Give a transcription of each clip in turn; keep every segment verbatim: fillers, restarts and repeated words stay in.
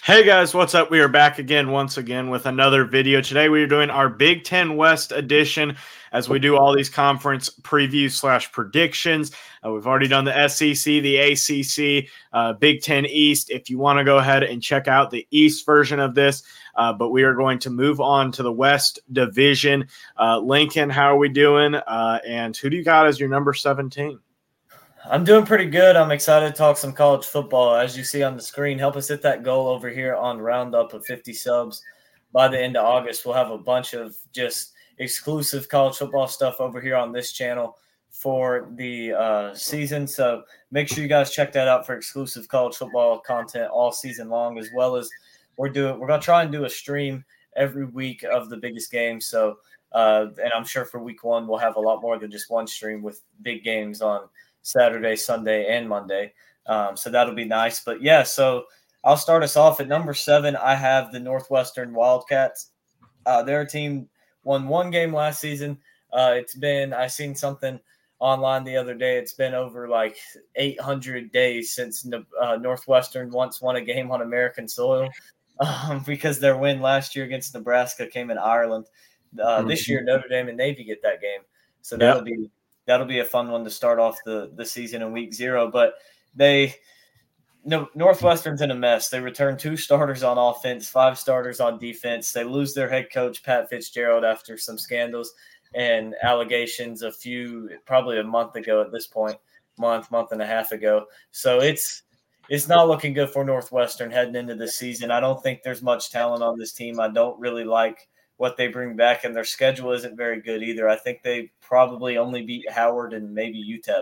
Hey guys, what's up? We are back again, once again, with another video. Today we are doing our Big Ten West edition as we do all these conference previews slash predictions. Uh, we've already done the S E C, the A C C, uh, Big Ten East. If you want to go ahead and check out the East version of this, uh, but we are going to move on to the West Division. Uh, Lincoln, how are we doing? Uh, and who do you got as your number seventeen? I'm doing pretty good. I'm excited to talk some college football. As you see on the screen, help us hit that goal over here on Roundup of fifty subs. By the end of August, we'll have a bunch of just exclusive college football stuff over here on this channel for the uh, season. So make sure you guys check that out for exclusive college football content all season long, as well as we're doing. We're gonna try and do a stream every week of the biggest games. So, uh, and I'm sure for week one we'll have a lot more than just one stream with big games on Saturday, Sunday, and Monday. Um, so that'll be nice. But yeah, so I'll start us off at number seven. I have the Northwestern Wildcats. Uh, their team won one game last season. Uh, it's been, I seen something online the other day. It's been over like eight hundred days since uh, Northwestern once won a game on American soil um, because their win last year against Nebraska came in Ireland. Uh, mm-hmm. This year, Notre Dame and Navy get that game. So that'll yep. be That'll be a fun one to start off the, the season in week zero. But they no Northwestern's in a mess. They return two starters on offense, five starters on defense. They lose their head coach, Pat Fitzgerald, after some scandals and allegations a few, probably a month ago at this point, month, month and a half ago. So it's it's not looking good for Northwestern heading into the season. I don't think there's much talent on this team. I don't really like what they bring back, and their schedule isn't very good either. I think they probably only beat Howard and maybe U T E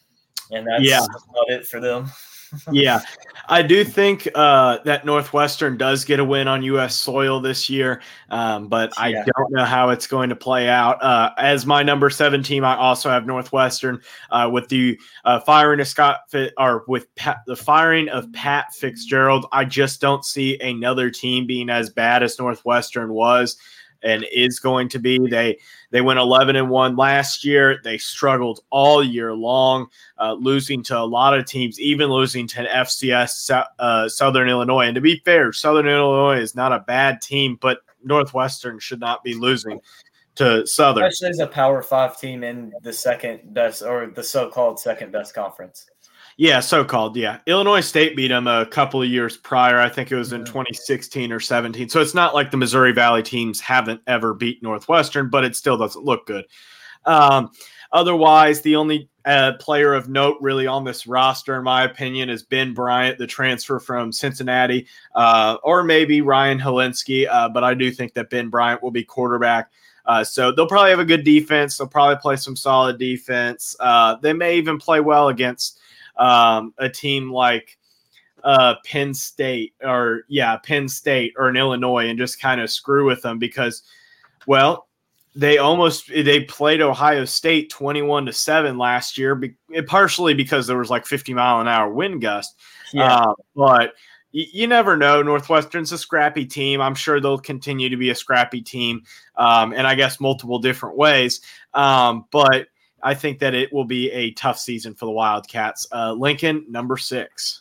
P, and that's yeah. about it for them. Yeah, I do think uh, that Northwestern does get a win on U S soil this year, um, but I yeah. don't know how it's going to play out. Uh, as my number seven team, I also have Northwestern uh, with the uh, firing of Scott Fit, or with Pat, the firing of Pat Fitzgerald. I just don't see another team being as bad as Northwestern was and is going to be. They they went eleven and one last year. They struggled all year long, uh, losing to a lot of teams, even losing to F C S uh, Southern Illinois. And to be fair, Southern Illinois is not a bad team, but Northwestern should not be losing to Southern. Especially as a Power Five team in the second best, or the so-called second best conference. Yeah, so-called, yeah. Illinois State beat them a couple of years prior. I think it was in twenty sixteen or seventeen. So it's not like the Missouri Valley teams haven't ever beat Northwestern, but it still doesn't look good. Um, otherwise, the only uh, player of note really on this roster, in my opinion, is Ben Bryant, the transfer from Cincinnati, uh, or maybe Ryan Helinski. Uh, but I do think that Ben Bryant will be quarterback. Uh, so they'll probably have a good defense. They'll probably play some solid defense. Uh, they may even play well against Um, a team like uh, Penn State or, yeah, Penn State or an Illinois and just kind of screw with them because, well, they almost – they played Ohio State twenty-one to seven last year, be, partially because there was like fifty mile an hour wind gust. Yeah. Uh, but y- you never know. Northwestern's a scrappy team. I'm sure they'll continue to be a scrappy team, um, and I guess multiple different ways. Um, but – I think that it will be a tough season for the Wildcats. Uh, Lincoln, number six.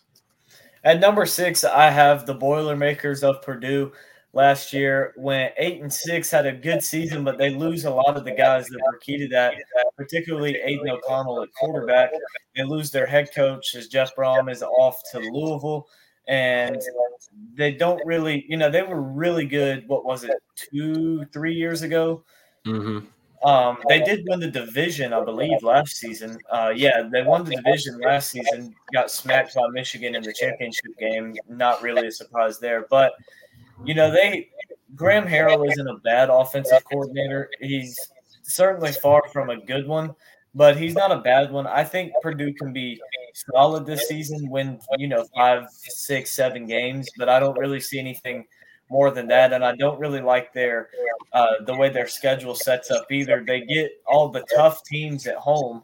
At number six, I have the Boilermakers of Purdue. Last year went eight and six, had a good season, but they lose a lot of the guys that were key to that, particularly Aiden O'Connell at quarterback. They lose their head coach as Jeff Brom is off to Louisville, and they don't really, you know, they were really good. What was it, two, three years ago? Mm-hmm. Um, they did win the division, I believe, last season. Uh, yeah, they won the division last season, got smacked by Michigan in the championship game. Not really a surprise there. But, you know, they Graham Harrell isn't a bad offensive coordinator. He's certainly far from a good one, but he's not a bad one. I think Purdue can be solid this season, win, you know, five, six, seven games, but I don't really see anything more than that, and I don't really like their uh, the way their schedule sets up either. They get all the tough teams at home,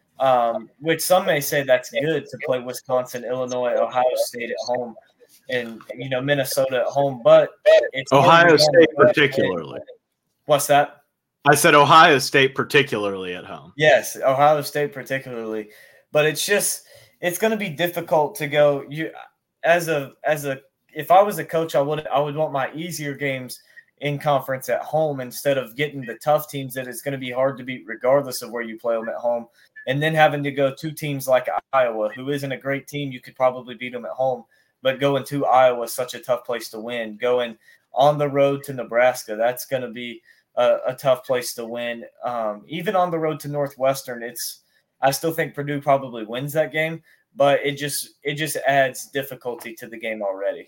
um, which some may say that's good to play Wisconsin, Illinois, Ohio State at home, and you know Minnesota at home. But it's Ohio State particularly. What's that? I said Ohio State particularly at home. Yes, Ohio State particularly, but it's just it's going to be difficult to go you as a as a if I was a coach, I would I would want my easier games in conference at home instead of getting the tough teams that it's going to be hard to beat regardless of where you play them at home, and then having to go to teams like Iowa, who isn't a great team. You could probably beat them at home, but going to Iowa is such a tough place to win. Going on the road to Nebraska, that's going to be a, a tough place to win. Um, even on the road to Northwestern, it's I still think Purdue probably wins that game, but it just it just adds difficulty to the game already.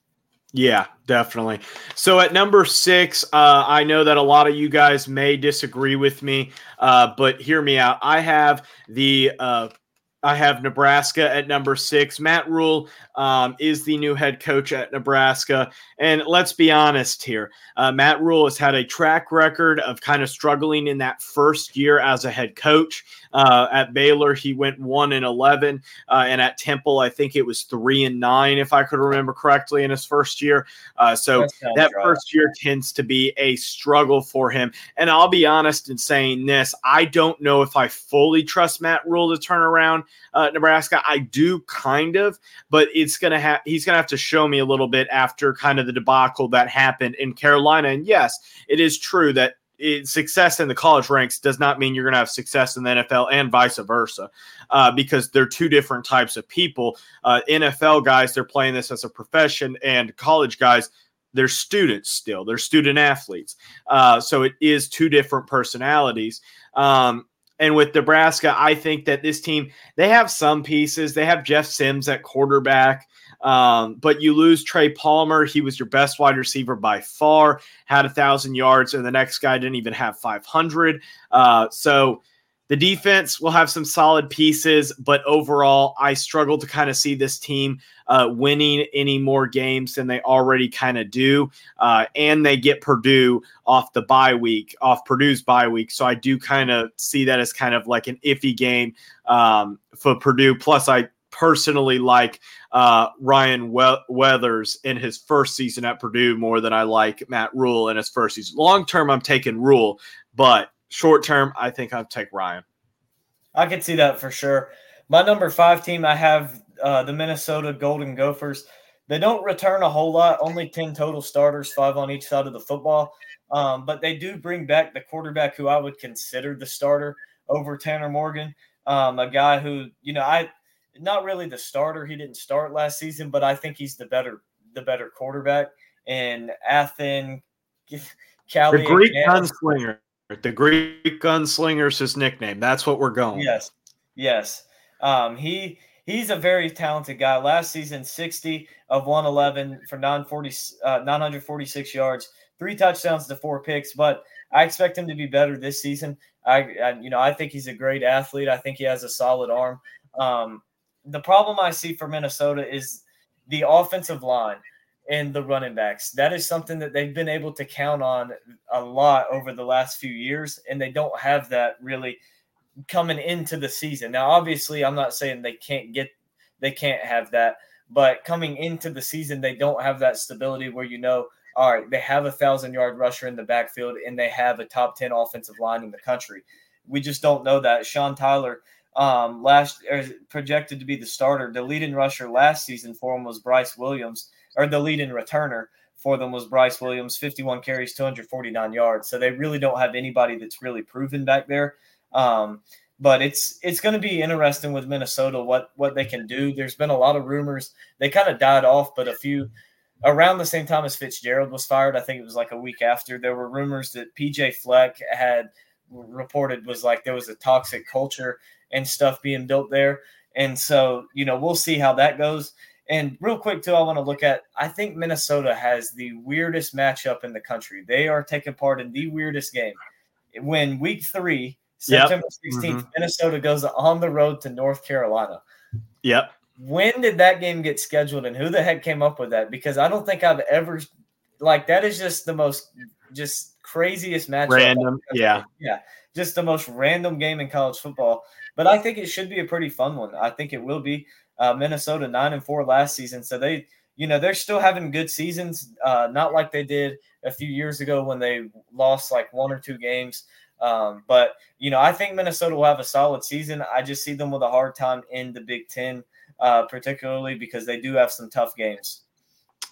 Yeah, definitely. So at number six, uh, I know that a lot of you guys may disagree with me, uh, but hear me out. I have the uh, I have Nebraska at number six. Matt Rule um, is the new head coach at Nebraska. And let's be honest here. Uh, Matt Rule has had a track record of kind of struggling in that first year as a head coach. Uh, at Baylor, he went one and eleven, uh, and at Temple, I think it was three and nine, if I could remember correctly, in his first year. Uh, so that, that right. first year tends to be a struggle for him. And I'll be honest in saying this: I don't know if I fully trust Matt Rule to turn around uh, Nebraska. I do kind of, but it's gonna have he's gonna have to show me a little bit after kind of the debacle that happened in Carolina. And yes, it is true that It, success in the college ranks does not mean you're going to have success in the N F L and vice versa, uh, because they're two different types of people. Uh, N F L guys, they're playing this as a profession, and college guys, they're students still. They're student athletes. Uh, so it is two different personalities. Um, and with Nebraska, I think that this team, they have some pieces. They have Jeff Sims at quarterback. Um, but you lose Trey Palmer. He was your best wide receiver by far, had a thousand yards, and the next guy didn't even have five hundred. Uh, so the defense will have some solid pieces, but overall, I struggle to kind of see this team uh, winning any more games than they already kind of do. Uh, and they get Purdue off the bye week, off Purdue's bye week. So I do kind of see that as kind of like an iffy game um, for Purdue. Plus, I personally like uh, Ryan we- Weathers in his first season at Purdue more than I like Matt Rule in his first season. Long term, I'm taking Rule, but short term, I think I'll take Ryan. I can see that for sure. My number five team, I have uh, the Minnesota Golden Gophers. They don't return a whole lot, only ten total starters, five on each side of the football. Um, but they do bring back the quarterback who I would consider the starter over Tanner Morgan, um, a guy who, you know, I – not really the starter. He didn't start last season, but I think he's the better the better quarterback. And Athen, Cali, the Greek gunslinger. The Greek gunslinger's his nickname. That's what we're going. Yes, yes. Um, he he's a very talented guy. Last season, sixty of one eleven for nine hundred forty-six yards, three touchdowns to four picks. But I expect him to be better this season. I, I you know I think he's a great athlete. I think he has a solid arm. Um, The problem I see for Minnesota is the offensive line and the running backs. That is something that they've been able to count on a lot over the last few years, and they don't have that really coming into the season. Now, obviously, I'm not saying they can't get they can't have that, but coming into the season, they don't have that stability where you know, all right, they have a thousand-yard rusher in the backfield, and they have a top ten offensive line in the country. We just don't know that. Sean Tyler – Um, last er, projected to be the starter. The leading rusher last season for him was Bryce Williams, or the leading returner for them was Bryce Williams, fifty-one carries, two hundred forty-nine yards. So they really don't have anybody that's really proven back there. Um, but it's it's going to be interesting with Minnesota what what they can do. There's been a lot of rumors. They kind of died off, but a few around the same time as Fitzgerald was fired. I think it was like a week after. There were rumors that P J Fleck had reported was like there was a toxic culture and stuff being built there. And so, you know, we'll see how that goes. And real quick, too, I want to look at, I think Minnesota has the weirdest matchup in the country. They are taking part in the weirdest game. When week three, September sixteenth, yep. mm-hmm. Minnesota goes on the road to North Carolina. Yep. When did that game get scheduled and who the heck came up with that? Because I don't think I've ever, like, that is just the most, just craziest matchup. Random, yeah. Yeah, just the most random game in college football. But I think it should be a pretty fun one. I think it will be. Uh, Minnesota nine and four last season, so they, you know, they're still having good seasons. Uh, not like they did a few years ago when they lost like one or two games. Um, but you know, I think Minnesota will have a solid season. I just see them with a hard time in the Big Ten, uh, particularly because they do have some tough games.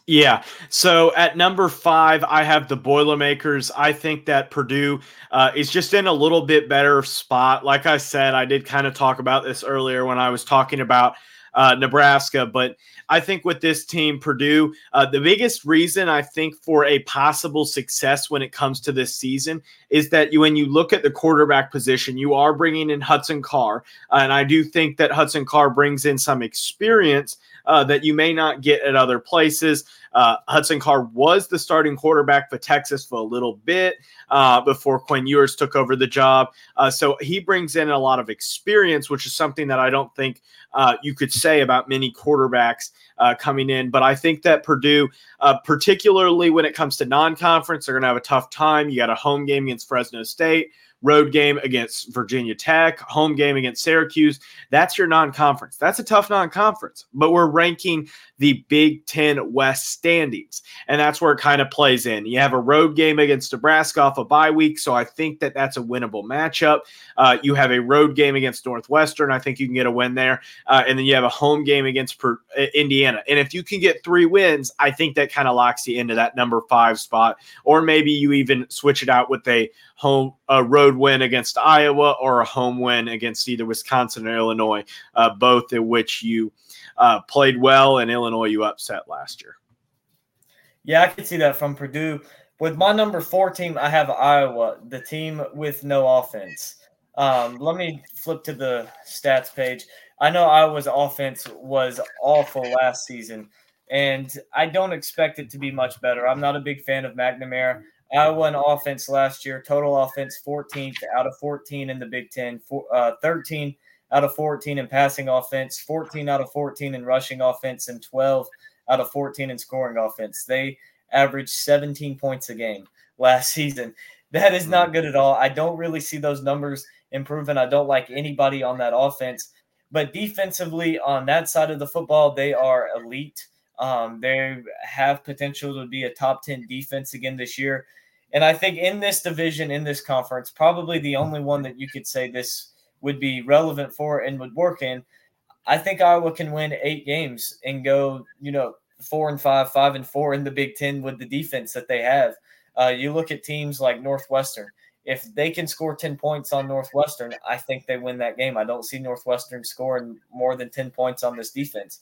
Yeah. So at number five, I have the Boilermakers. I think that Purdue uh, is just in a little bit better spot. Like I said, I did kind of talk about this earlier when I was talking about uh, Nebraska, but I think with this team, Purdue, uh, the biggest reason I think for a possible success when it comes to this season is that you, when you look at the quarterback position, you are bringing in Hudson Carr, uh, and I do think that Hudson Carr brings in some experience Uh, that you may not get at other places. Uh, Hudson Carr was the starting quarterback for Texas for a little bit uh, before Quinn Ewers took over the job. Uh, so he brings in a lot of experience, which is something that I don't think uh, you could say about many quarterbacks uh, coming in. But I think that Purdue, uh, particularly when it comes to non-conference, they're going to have a tough time. You got a home game against Fresno State, road game against Virginia Tech, home game against Syracuse. That's your non-conference. That's a tough non-conference, but we're ranking the Big Ten West standings, and that's where it kind of plays in. You have a road game against Nebraska off a bye week, so I think that that's a winnable matchup. Uh, you have a road game against Northwestern. I think you can get a win there, uh, and then you have a home game against per- Indiana. And if you can get three wins, I think that kind of locks you into that number five spot, or maybe you even switch it out with a home a road win against Iowa or a home win against either Wisconsin or Illinois, uh, both in which you uh, played well, and Illinois you upset last year. Yeah, I could see that from Purdue. With my number four team, I have Iowa, the team with no offense. Um, let me flip to the stats page. I know Iowa's offense was awful last season, and I don't expect it to be much better. I'm not a big fan of McNamara. Iowa in offense last year, total offense fourteenth out of fourteen in the Big Ten, uh, thirteen out of fourteen in passing offense, fourteen out of fourteen in rushing offense, and twelve out of fourteen in scoring offense. They averaged seventeen points a game last season. That is not good at all. I don't really see those numbers improving. I don't like anybody on that offense. But defensively, on that side of the football, they are elite. Um, they have potential to be a top ten defense again this year. And I think in this division, in this conference, probably the only one that you could say this would be relevant for and would work in, I think Iowa can win eight games and go, you know, four and five, five and four in the Big Ten with the defense that they have. Uh, you look at teams like Northwestern. If they can score ten points on Northwestern, I think they win that game. I don't see Northwestern scoring more than ten points on this defense.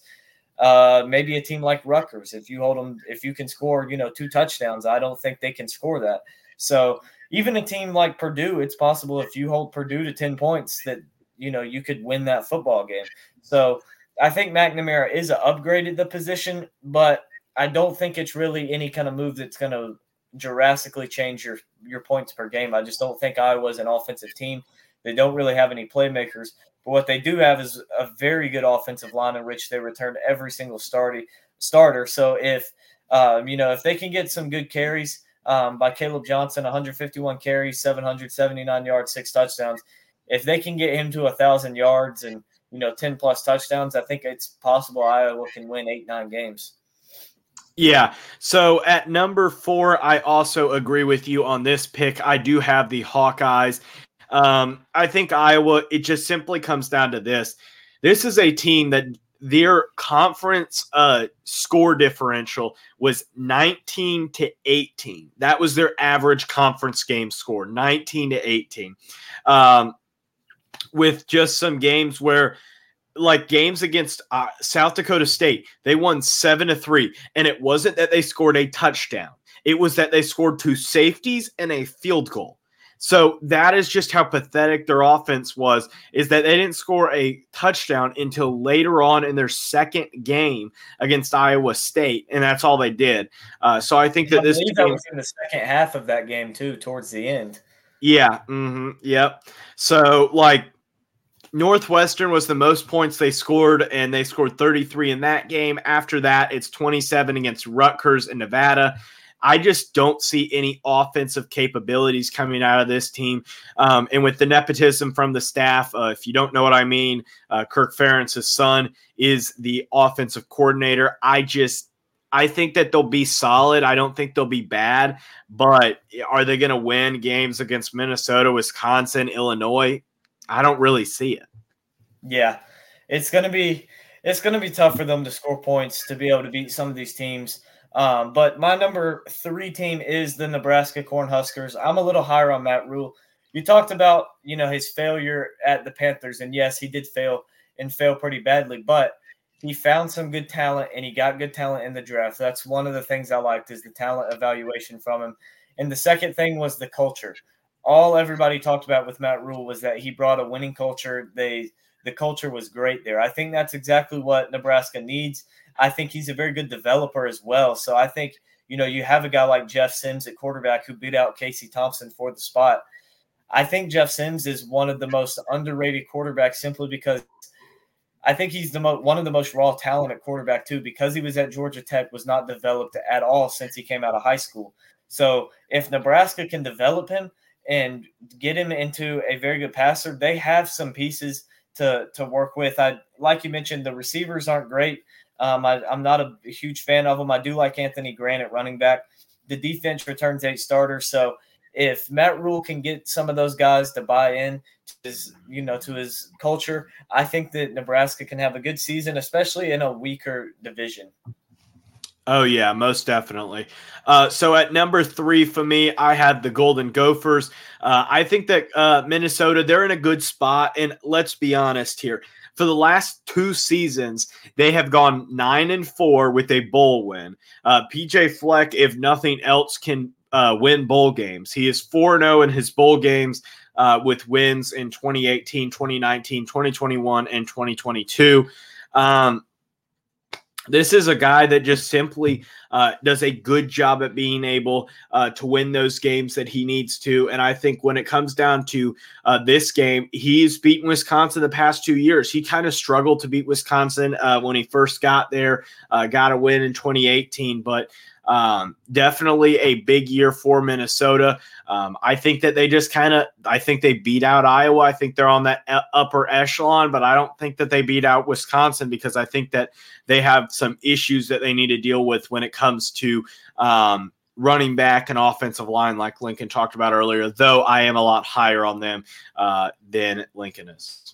Uh, maybe a team like Rutgers, if you hold them, if you can score, you know, two touchdowns, I don't think they can score that. So even a team like Purdue, it's possible if you hold Purdue to ten points that, you know, you could win that football game. So I think McNamara is a upgraded the position, but I don't think it's really any kind of move that's going to drastically change your, your points per game. I just don't think Iowa's an offensive team. They don't really have any playmakers. But what they do have is a very good offensive line in which they return every single starty, starter. So if um, you know if they can get some good carries um, by Caleb Johnson, one hundred fifty-one carries, seven hundred seventy-nine yards, six touchdowns. If they can get him to a thousand yards and you know ten plus touchdowns, I think it's possible Iowa can win eight nine games. Yeah. So at number four, I also agree with you on this pick. I do have the Hawkeyes. Um, I think Iowa, it just simply comes down to this. This is a team that their conference uh, score differential was nineteen to eighteen. That was their average conference game score, nineteen to eighteen. Um, with just some games where, like games against uh, South Dakota State, they won seven to three. And it wasn't that they scored a touchdown. It was that they scored two safeties and a field goal. So that is just how pathetic their offense was, is that they didn't score a touchdown until later on in their second game against Iowa State, and that's all they did. Uh, so I think that I this believe team, that was in the second half of that game too, towards the end. Yeah, mm-hmm, yep. So like Northwestern was the most points they scored, and they scored thirty-three in that game. After that, it's twenty-seven against Rutgers and Nevada. I just don't see any offensive capabilities coming out of this team. Um, and with the nepotism from the staff, uh, if you don't know what I mean, uh, Kirk Ferentz's son is the offensive coordinator. I just, I think that they'll be solid. I don't think they'll be bad, but are they going to win games against Minnesota, Wisconsin, Illinois? I don't really see it. Yeah, it's going to be, it's going to be tough for them to score points to be able to beat some of these teams. Um, but my number three team is the Nebraska Cornhuskers. I'm a little higher on Matt Rule. You talked about, you know, his failure at the Panthers, and yes, he did fail and fail pretty badly, but he found some good talent and he got good talent in the draft. That's one of the things I liked is the talent evaluation from him. And the second thing was the culture. All everybody talked about with Matt Rule was that he brought a winning culture. They the culture was great there. I think that's exactly what Nebraska needs. I think he's a very good developer as well. So I think, you know, you have a guy like Jeff Sims at quarterback who beat out Casey Thompson for the spot. I think Jeff Sims is one of the most underrated quarterbacks simply because I think he's the mo- one of the most raw talent at quarterback too, because he was at Georgia Tech, was not developed at all since he came out of high school. So if Nebraska can develop him and get him into a very good passer, they have some pieces to to work with. I like you mentioned, the receivers aren't great. Um, I, I'm not a, a huge fan of them. I do like Anthony Grant at running back. The defense returns eight starters, so if Matt Rule can get some of those guys to buy in to his, you know, to his culture, I think that Nebraska can have a good season, especially in a weaker division. Oh, yeah, most definitely. Uh, so at number three for me, I had the Golden Gophers. Uh, I think that uh, Minnesota, they're in a good spot. And let's be honest here. For the last two seasons, they have gone nine and four with a bowl win. Uh, P J Fleck, if nothing else, can uh, win bowl games. He is four and oh in his bowl games uh, with wins in twenty eighteen, twenty nineteen, twenty twenty-one, and twenty twenty-two. Um, This is a guy that just simply uh, does a good job at being able uh, to win those games that he needs to. And I think when it comes down to uh, this game, he's beaten Wisconsin the past two years. He kind of struggled to beat Wisconsin uh, when he first got there, uh, got a win in twenty eighteen, but um, definitely a big year for Minnesota. Um, I think that they just kind of, I think they beat out Iowa. I think they're on that upper echelon, but I don't think that they beat out Wisconsin because I think that they have some issues that they need to deal with when it comes to um, running back and offensive line, like Lincoln talked about earlier, though I am a lot higher on them uh, than Lincoln is.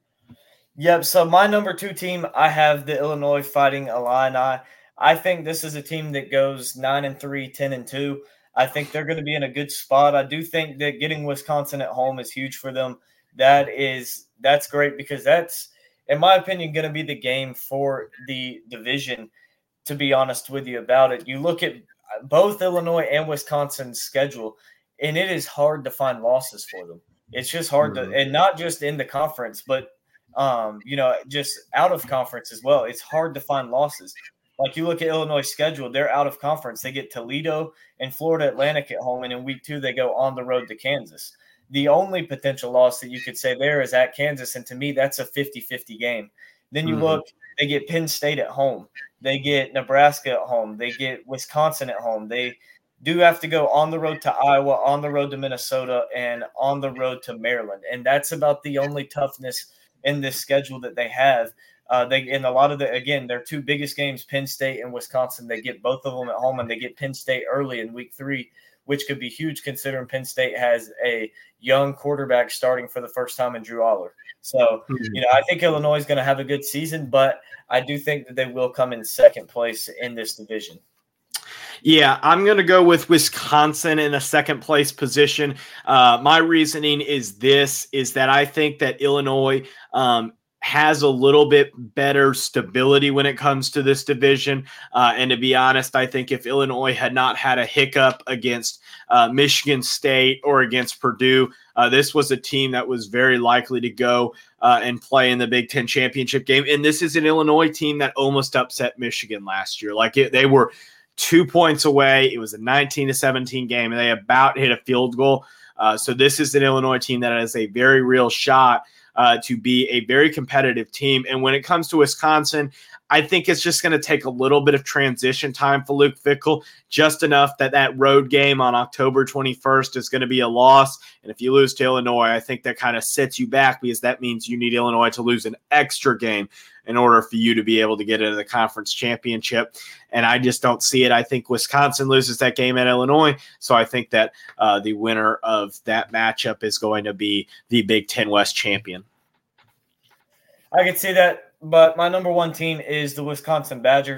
Yep. So my number two team, I have the Illinois Fighting Illini. I think this is a team that goes nine and three, ten and two. I think they're going to be in a good spot. I do think that getting Wisconsin at home is huge for them. That is, that's great because that's, in my opinion, going to be the game for the division, to be honest with you about it. You look at both Illinois and Wisconsin's schedule, and it is hard to find losses for them. It's just hard mm-hmm. to, and not just in the conference, but, um, you know, just out of conference as well. It's hard to find losses. Like you look at Illinois' schedule, they're out of conference. They get Toledo and Florida Atlantic at home, and in week two they go on the road to Kansas. The only potential loss that you could say there is at Kansas, and to me that's a fifty-fifty game. Then you mm-hmm. look, they get Penn State at home. They get Nebraska at home. They get Wisconsin at home. They do have to go on the road to Iowa, on the road to Minnesota, and on the road to Maryland. And that's about the only toughness in this schedule that they have. Uh, they in a lot of the again their two biggest games, Penn State and Wisconsin. They get both of them at home, and they get Penn State early in week three, which could be huge considering Penn State has a young quarterback starting for the first time in Drew Aller. So you know I think Illinois is going to have a good season, but I do think that they will come in second place in this division. Yeah, I'm going to go with Wisconsin in a second place position. Uh, my reasoning is this: is that I think that Illinois. Um, has a little bit better stability when it comes to this division. Uh, and to be honest, I think if Illinois had not had a hiccup against uh, Michigan State or against Purdue, uh, this was a team that was very likely to go uh, and play in the Big Ten championship game. And this is an Illinois team that almost upset Michigan last year. Like it, they were two points away. It was a nineteen to seventeen game, and they about hit a field goal. Uh, so this is an Illinois team that has a very real shot Uh, to be a very competitive team. And when it comes to Wisconsin, I think it's just going to take a little bit of transition time for Luke Fickell, just enough that that road game on October twenty-first is going to be a loss. And if you lose to Illinois, I think that kind of sets you back because that means you need Illinois to lose an extra game in order for you to be able to get into the conference championship. And I just don't see it. I think Wisconsin loses that game at Illinois. So I think that uh, the winner of that matchup is going to be the Big Ten West champion. I can see that, but my number one team is the Wisconsin Badgers.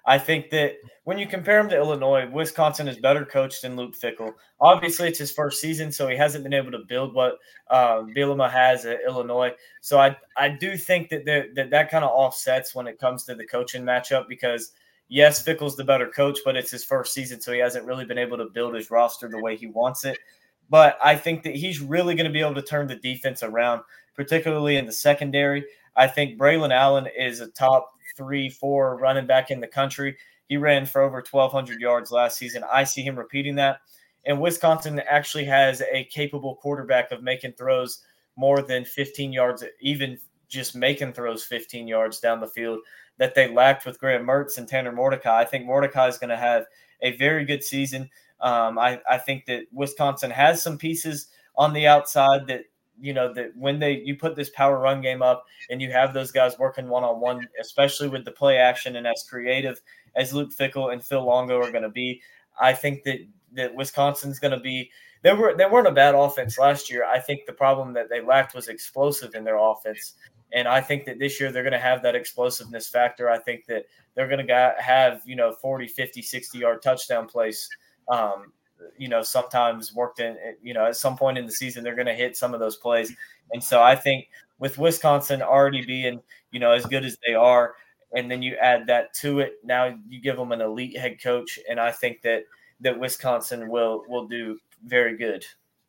I think that when you compare him to Illinois, Wisconsin is better coached than Luke Fickell. Obviously, it's his first season, so he hasn't been able to build what um, Bielema has at Illinois. So I I do think that there, that, that kind of offsets when it comes to the coaching matchup because, yes, Fickell's the better coach, but it's his first season, so he hasn't really been able to build his roster the way he wants it. But I think that he's really going to be able to turn the defense around, particularly in the secondary. I think Braylon Allen is a top three, four running back in the country. He ran for over twelve hundred yards last season. I see him repeating that. And Wisconsin actually has a capable quarterback of making throws more than fifteen yards, even just making throws fifteen yards down the field that they lacked with Graham Mertz and Tanner Mordecai. I think Mordecai is going to have a very good season. Um, I, I think that Wisconsin has some pieces on the outside that, you know, that when they you put this power run game up and you have those guys working one-on-one, especially with the play action and as creative as Luke Fickell and Phil Longo are going to be, I think that that Wisconsin's going to be – they were they weren't a bad offense last year. I think the problem that they lacked was explosive in their offense. And I think that this year they're going to have that explosiveness factor. I think that they're going to have, you know, forty, fifty, sixty-yard touchdown plays, um, you know, sometimes worked in, you know, at some point in the season, they're going to hit some of those plays. And so I think with Wisconsin already being, you know, as good as they are, and then you add that to it, now you give them an elite head coach, and I think that that Wisconsin will will do very good.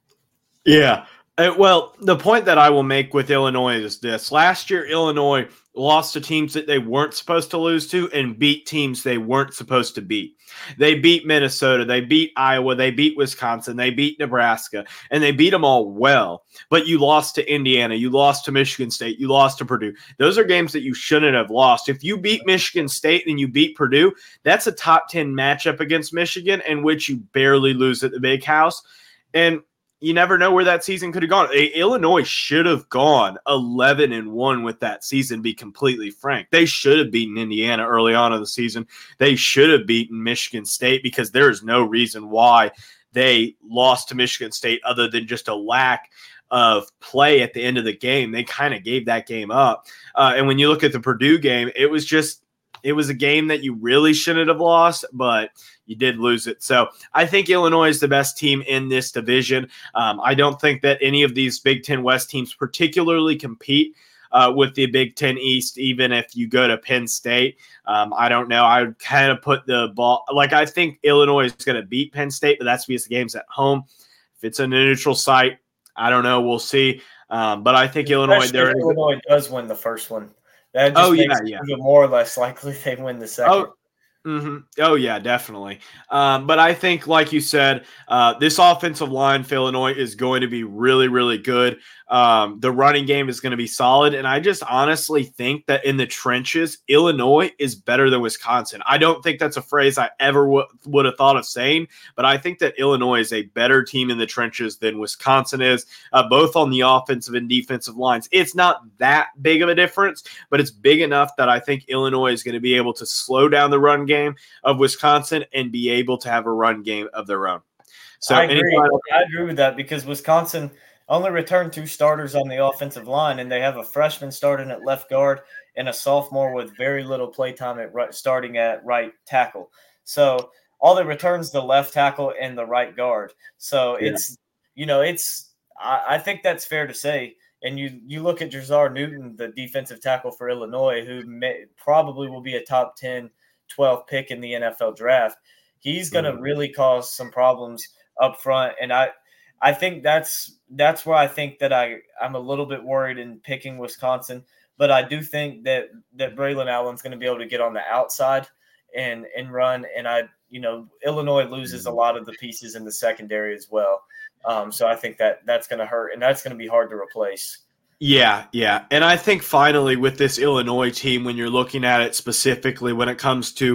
Yeah. Uh, well, the point that I will make with Illinois is this. Last year, Illinois lost to teams that they weren't supposed to lose to and beat teams they weren't supposed to beat. They beat Minnesota, they beat Iowa, they beat Wisconsin, they beat Nebraska, and they beat them all well. But you lost to Indiana, you lost to Michigan State, you lost to Purdue. Those are games that you shouldn't have lost. If you beat Michigan State and you beat Purdue, that's a top ten matchup against Michigan in which you barely lose at the Big House. And you never know where that season could have gone. Illinois should have gone eleven and one with that season, be completely frank. They should have beaten Indiana early on in the season. They should have beaten Michigan State because there is no reason why they lost to Michigan State other than just a lack of play at the end of the game. They kind of gave that game up. Uh, and when you look at the Purdue game, it was just it was a game that you really shouldn't have lost, but you did lose it. So I think Illinois is the best team in this division. Um, I don't think that any of these Big Ten West teams particularly compete uh, with the Big Ten East, even if you go to Penn State. Um, I don't know. I would kind of put the ball – like I think Illinois is going to beat Penn State, but that's because the game's at home. If it's a neutral site, I don't know. We'll see. Um, but I think Especially Illinois – if Illinois does win the first one. That just oh, makes yeah, it yeah. even more or less likely they win the second. Oh, mm-hmm. Oh yeah, definitely. Um, but I think, like you said, uh, this offensive line for Illinois is going to be really, really good. Um, the running game is going to be solid. And I just honestly think that in the trenches, Illinois is better than Wisconsin. I don't think that's a phrase I ever w- would have thought of saying, but I think that Illinois is a better team in the trenches than Wisconsin is, uh, both on the offensive and defensive lines. It's not that big of a difference, but it's big enough that I think Illinois is going to be able to slow down the run game of Wisconsin and be able to have a run game of their own. So I agree. final- I agree with that because Wisconsin only returned two starters on the offensive line, and they have a freshman starting at left guard and a sophomore with very little play time at right, starting at right tackle. So all they return is the left tackle and the right guard. So yeah. it's you know it's I, I think that's fair to say. And you you look at Jazar Newton, the defensive tackle for Illinois, who may, probably will be a top ten, twelve pick in the N F L draft. He's going to mm-hmm. really cause some problems up front, and I. I think that's that's where I think that I, I'm a little bit worried in picking Wisconsin, but I do think that that Braylon Allen's going to be able to get on the outside and and run. And I, you know, Illinois loses a lot of the pieces in the secondary as well. Um, so I think that that's going to hurt, and that's going to be hard to replace. Yeah, yeah. And I think finally with this Illinois team, when you're looking at it specifically when it comes to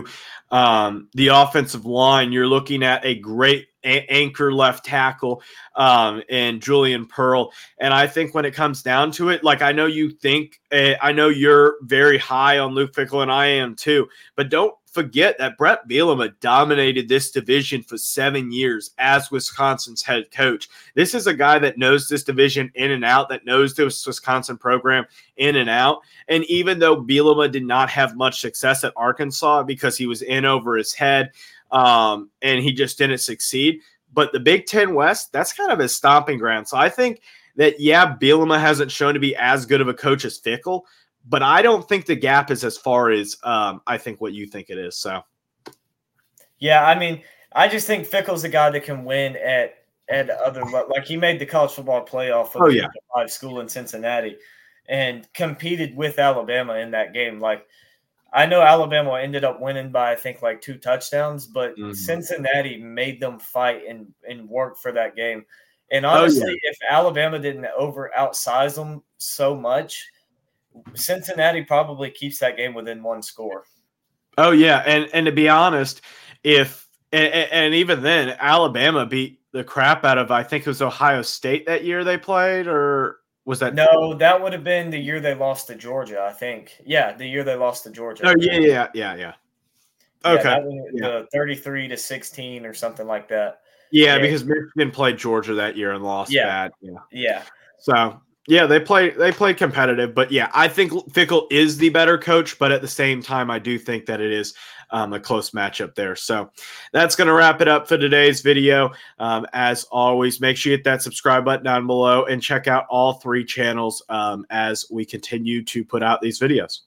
um, the offensive line, you're looking at a great a- anchor left tackle um, and Julian Pearl. And I think when it comes down to it, like I know you think, uh, I know you're very high on Luke Fickell and I am too, but don't forget that Brett Bielema dominated this division for seven years as Wisconsin's head coach. This is a guy that knows this division in and out, that knows this Wisconsin program in and out. And even though Bielema did not have much success at Arkansas because he was in over his head um, and he just didn't succeed, but the Big Ten West, that's kind of his stomping ground. So I think that, yeah, Bielema hasn't shown to be as good of a coach as Fickell, but I don't think the gap is as far as um, I think what you think it is. So, yeah, I mean, I just think Fickell's the guy that can win at at other – like he made the college football playoff for oh, the yeah. five school in Cincinnati and competed with Alabama in that game. Like, I know Alabama ended up winning by, I think, like two touchdowns, but mm-hmm. Cincinnati made them fight and, and work for that game. And honestly, oh, yeah. if Alabama didn't over outsize them so much – Cincinnati probably keeps that game within one score. Oh yeah, and and to be honest, if and, and even then, Alabama beat the crap out of I think it was Ohio State that year they played, or was that no? That would have been the year they lost to Georgia. I think yeah, the year they lost to Georgia. Oh yeah, yeah, yeah, yeah. Okay, yeah, that was yeah. the thirty-three to sixteen or something like that. Yeah, and, because Michigan played Georgia that year and lost yeah, bad. Yeah, yeah. So. Yeah, they play they play competitive, but yeah, I think Fickell is the better coach, but at the same time, I do think that it is um, a close matchup there. So that's going to wrap it up for today's video. Um, as always, make sure you hit that subscribe button down below and check out all three channels um, as we continue to put out these videos.